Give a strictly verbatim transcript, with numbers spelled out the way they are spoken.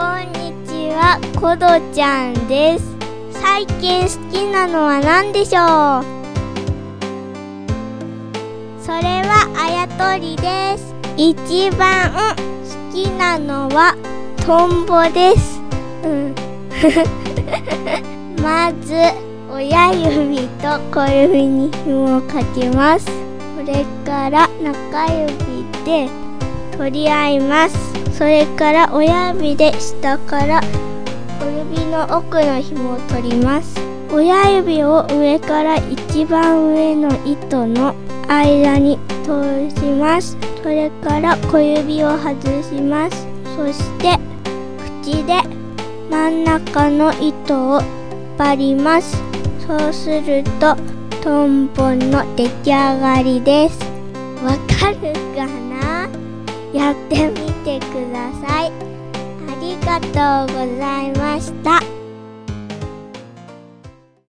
こんにちは、コドちゃんです。最近好きなのは何でしょう？それはあやとりです。一番好きなのはトンボです。うん、まず親指と小指に紐をかけます。それから中指で取り合います。それから親指で下から小指の奥の紐を取ります。親指を上から一番上の糸の間に通します。それから小指を外します。そして口で真ん中の糸を引っ張ります。そうするとトンボの出来上がりです。わかるかな？やってみてください。ありがとうございました。